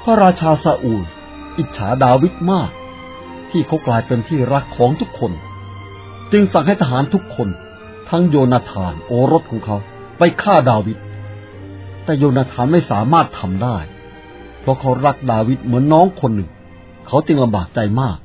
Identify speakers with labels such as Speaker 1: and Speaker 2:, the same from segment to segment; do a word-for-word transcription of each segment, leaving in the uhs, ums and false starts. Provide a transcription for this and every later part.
Speaker 1: ระราชาซาอูลอิจฉาดาวิดมากที่เขากลายเป็นที่รักของทุกคนจึงสั่งให้ทหารทุกคนทั้งโยนาธานโอรสของเขาไปฆ่าดาวิดแต่โยนาธานไม่สามารถทำได้เพราะเขารักดาวิดเหมือนน้องคนหนึ่งเขาจึงลำบากใจมาก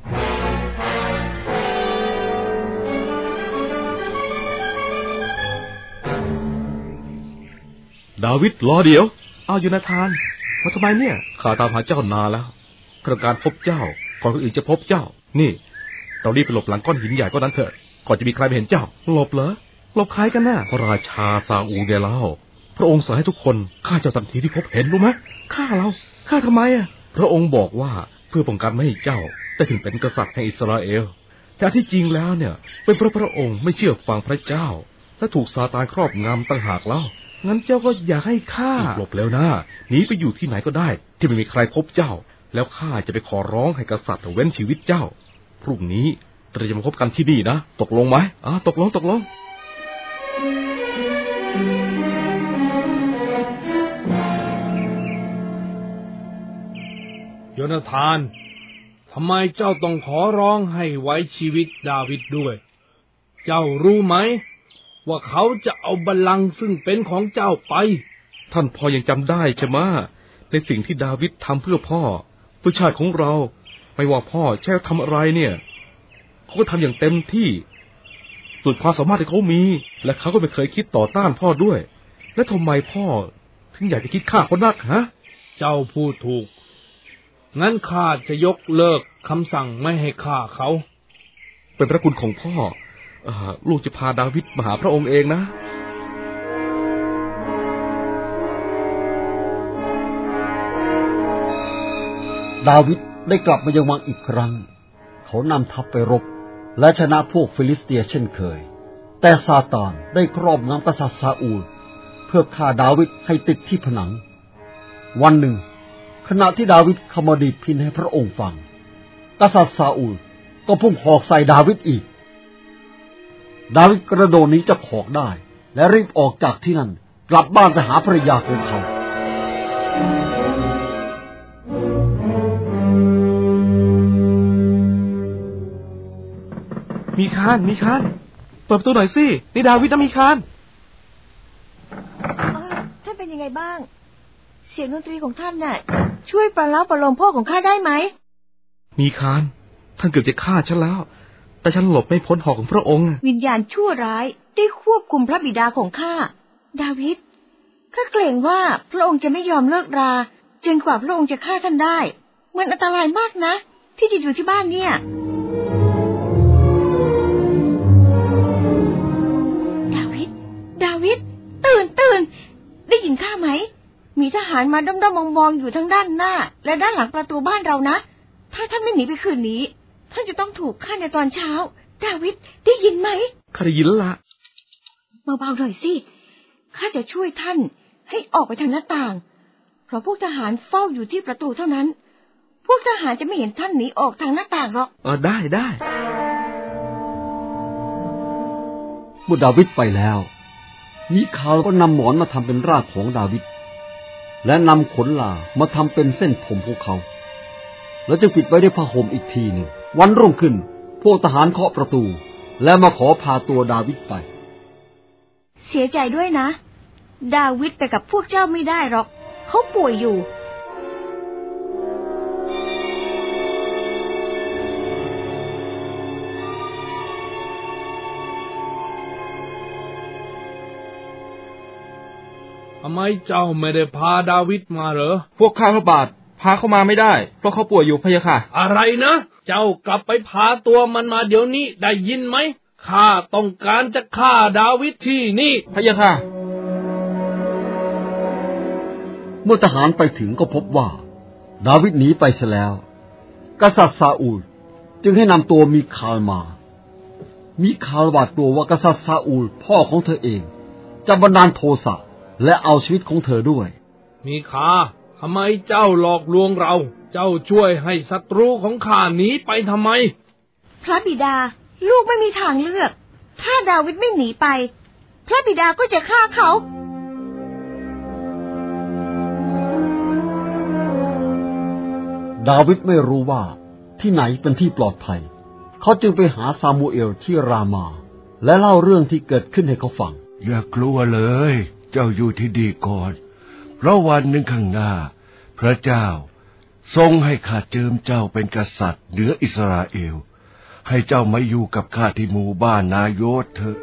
Speaker 2: ดาวิดรอเดี๋ยวเอาโยนาธานมาทำไมเนี่ยข้าตามหาเจ้านานแล้วต้องการพบเจ้าก่อนคนอื่นจะพบเจ้านี่เรารีบไปหลบหลังก้อนหินใหญ่ก้อนนั้นเถอะก่อนจะมีใครไปเห็นเจ้าหลบเหรอหลบใครกันน่ะพระราชาซาอูลไงเล่าพระองค์สั่งให้ทุกคนฆ่าเจ้าทันทีที่พบเห็นรู้ไหมฆ่าเราฆ่าทำไมอ่ะพระองค์บอกว่าเพื่อป้องกันไม่ให้เจ้าได้ถึงเป็นกษัตริย์แห่งอิสราเอลแต่ที่จริงแล้วเนี่ยเป็นเพราะพระองค์ไม่เชื่อฟังพระเจ้าและถูกซาตานครอบงำต่างหากเล่างั้นเจ้าก็อยากให้ข้าหลบแล้วนะหนีไปอยู่ที่ไหนก็ได้ที่ไม่มีใครพบเจ้าแล้วข้าจะไปขอร้องให้กษัตริย์เว้นชีวิตเจ้าพรุ่งนี้เราจะมาพบกันที่นี่นะตกลงไหมอ่าตกลงตกลง
Speaker 3: โยนาธานทำไมเจ้าต้องขอร้องให้ไว้ชีวิตดาวิดด้วยเจ้ารู้ไหมว่าเขาจะเอาบัลลังก์ซึ่งเป็นของเจ้าไป
Speaker 2: ท่านพ่อยังจำได้ใช่ไหมในสิ่งที่ดาวิดทำเพื่อพ่อเพื่อชาติของเราไม่ว่าพ่อใช่ทำอะไรเนี่ยเขาก็ทำอย่างเต็มที่สุดความสามารถที่เขามีและเขาก็ไม่เคยคิดต่อต้านพ่อด้วยและทำไมพ่อถึงอยากจะคิดฆ่าเขานักฮะ
Speaker 3: เจ้าพูดถูกงั้นข้าจะยกเลิกคำสั่งไม่ให้ฆ่าเขา
Speaker 2: เป็นพระคุณของพ่อลูกจะพาดาวิดมาหาพระองค์เองนะ
Speaker 1: ดาวิดได้กลับมายังวังอีกครั้งเขานำทัพไปรบและชนะพวกฟิลิสเตียเช่นเคยแต่ซาตานได้ครอบงำกษัตริย์ซาอูลเพื่อฆ่าดาวิดให้ติดที่ผนังวันหนึ่งขณะที่ดาวิดขมาดีดพิณให้พระองค์ฟังกษัตริย์ซาอูลก็พุ่งหอกใส่ดาวิดอีกดาวิดกระโดดหนีจากหอกได้และรีบออกจากที่นั่นกลับบ้านไปหาภรรยาของเขา
Speaker 2: มีคานมีคานเปิดประตูหน่อยสินี่ดาวิดนะมีคาน
Speaker 4: ท่านเป็นยังไงบ้างเสียงดนตรีของท่านน่ะช่วยประล้าประโลมพ่อของข้าได้ไหม
Speaker 2: มีคานท่านเกือบจะฆ่าฉันแล้วแต่ฉันหลบไม่พ้นหอกของพระองค์
Speaker 4: วิญญาณชั่วร้ายได้ควบคุมพระบิดาของข้าดาวิดข้าเกรงว่าพระองค์จะไม่ยอมเลิกราจนกว่าพระองค์จะฆ่าท่านได้มันอันตรายมากนะที่จะอยู่ที่บ้านเนี่ยดาวิดดาวิดตื่นตื่นได้ยินข้าไหมมีทหารมาด้อมๆมองๆอยู่ทั้งด้านหน้าและด้านหลังประตูบ้านเรานะถ้าท่านไม่หนีไปคืนนี้ท่านจะต้องถูกฆ่าในตอนเช้าดาวิดได้ยินไหม
Speaker 2: ข้าได้ยินละ
Speaker 4: เบาๆหน่อยสิข้าจะช่วยท่านให้ออกไปทางหน้าต่างเพราะพวกทหารเฝ้าอยู่ที่ประตูเท่านั้นพวกทหารจะไม่เห็นท่านหนีออกทางหน้าต่างหรอก
Speaker 2: เออได้ได้
Speaker 1: เมื่อดาวิดไปแล้วมิคาลก็นำหมอนมาทำเป็นร่างของดาวิดและนำขนลามาทำเป็นเส้นผมของเขาแล้วจึงปิดไว้ด้วยผ้าห่มอีกทีหนึ่งวันรุ่งขึ้นพวกทหารเคาะประตูและมาขอพาตัวดาวิดไป
Speaker 4: เสียใจด้วยนะดาวิดไปกับพวกเจ้าไม่ได้หรอกเขาป่วยอยู่
Speaker 3: ทำไมเจ้าไม่ได้พาดาวิดมาเหรอ
Speaker 2: พวกข้าพระบาทพาเขามาไม่ได้เพราะเขาป่วยอยู่พะยะค่ะ
Speaker 3: อะไรนะเจ้ากลับไปพาตัวมันมาเดี๋ยวนี้ได้ยินไหมข้าต้องการจะฆ่าดาวิดที่นี่
Speaker 2: พะยะค่ะ
Speaker 1: เมื่อทหารไปถึงก็พบว่าดาวิดหนีไปเสียแล้วกษัตริย์ซาอูลจึงให้นำตัวมิคาลมามิคาลหวาดกลัวว่ากษัตริย์ซาอูลพ่อของเธอเองจะบันดาลโทสะและเอาชีวิตของเธอด้วย
Speaker 3: มิคาทำไมเจ้าหลอกลวงเราเจ้าช่วยให้ศัตรูของข้าหนีไปทำไม
Speaker 4: พระบิดาลูกไม่มีทางเลือกถ้าดาวิดไม่หนีไปพระบิดาก็จะฆ่าเขา
Speaker 1: ดดาวิดไม่รู้ว่าที่ไหนเป็นที่ปลอดภัยเขาจึงไปหาซามูเอลที่รามาและเล่าเรื่องที่เกิดขึ้นให้เขาฟัง
Speaker 5: อย่ากลัวเลยเจ้าอยู่ที่ดีก่อนเพราะวันหนึ่งข้างหน้าพระเจ้าทรงให้ข้าเจิมเจ้าเป็นกษัตริย์เหนืออิสราเอลให้เจ้ามาอยู่กับข้าที่หมู่บ้านนาโยธเถอะ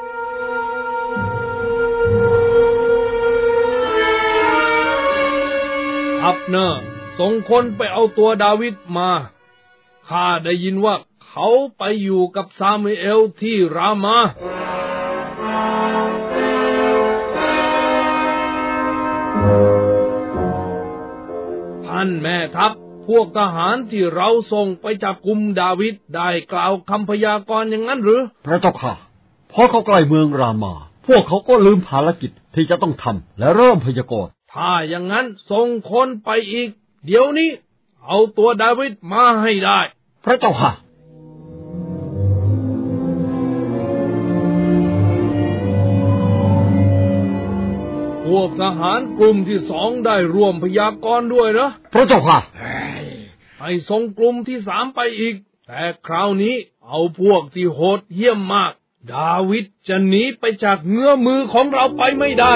Speaker 3: อับเนอร์ส่งคนไปเอาตัวดาวิดมาข้าได้ยินว่าเขาไปอยู่กับซามูเอลที่รามาท่านแม่ทัพพวกทหารที่เราส่งไปจับกุมดาวิดได้กล่าวคำพยากรณ์อย่างนั้นหรือ
Speaker 1: พระเจ้าค่ะพอเขาใกล้เมืองรามาพวกเขาก็ลืมภารกิจที่จะต้องทำและเริ่มพยากรณ์
Speaker 3: ถ้าอย่างนั้นส่งคนไปอีกเดี๋ยวนี้เอาตัวดาวิดมาให้ได้
Speaker 1: พระเจ้าค่ะ
Speaker 3: พวกทหารกลุ่มที่สองได้ร่วมพยากรณ์ด้วยนะ
Speaker 1: พระเจ้าค่ะ
Speaker 3: ให้ส่งกลุ่มที่สามไปอีกแต่คราวนี้เอาพวกที่โหดเหี้ยมมากดาวิดจะหนีไปจากเงื้อมือของเราไปไม่ได้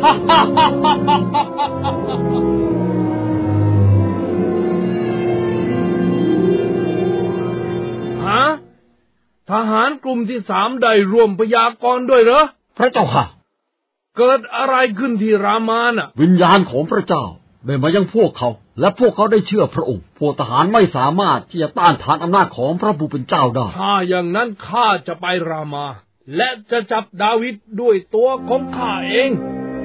Speaker 3: ฮะทหารกลุ่มที่สามได้ร่วมพยากรณ์ด้วยเหรอ
Speaker 1: พระเจ้าค่ะ
Speaker 3: เกิดอะไรขึ้นที่รามาน่ะ
Speaker 1: วิญญาณของพระเจ้าได้มายังพวกเขาและพวกเขาได้เชื่อพระองค์พวกทหารไม่สามารถที่จะต้านทานอำนาจของพระผู้เป็นเจ้าได้
Speaker 3: ถ้าอย่างนั้นข้าจะไปรามาและจะจับดาวิดด้วยตัวของข้าเอง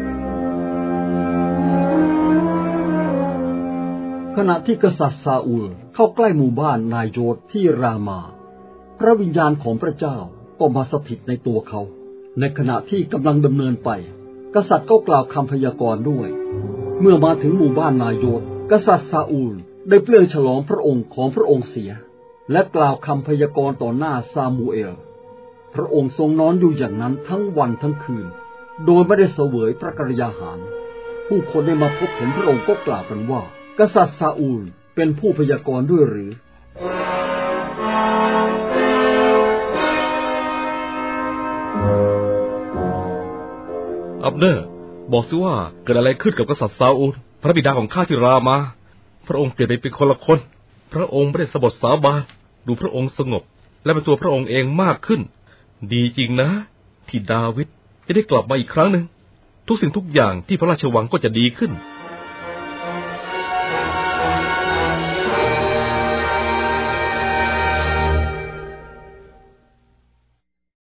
Speaker 1: ขณะที่กษัตริย์ซาอูลเข้าใกล้หมู่บ้านนายโยธที่รามาพระวิญญาณของพระเจ้าก็มาสถิตในตัวเขาในขณะที่กำลังดำเนินไปกษัตริย์ก็กล่าวคำพยากรณ์ด้วยเมื่อมาถึงหมู่บ้านนายโยธกษัตริย์ซาอูลได้เปลื้องฉลองพระองค์ของพระองค์เสียและกล่าวคำพยากรณ์ต่อหน้าซามูเอลพระองค์ทรงนอนอยู่อย่างนั้นทั้งวันทั้งคืนโดยไม่ได้เสวยพระกยาหารผู้คนได้มาพบเห็นพระองค์ก็กล่าวกันว่ากษัตริย์ซาอูลเป็นผู้พยากรณ์ด้วยหรือ
Speaker 2: อับเนอร์บอกสิว่าเกิดอะไรขึ้นกับกษัตริย์ซาอูลพระบิดาของข้าที่รามาพระองค์เปลี่ยนไปเป็นคนละคนพระองค์ไม่ได้สบถสาบานดูพระองค์สงบและเป็นตัวพระองค์เองมากขึ้นดีจริงนะที่ดาวิดจะได้กลับมาอีกครั้งหนึ่งทุกสิ่งทุกอย่างที่พระราชวังก็จะดีขึ้น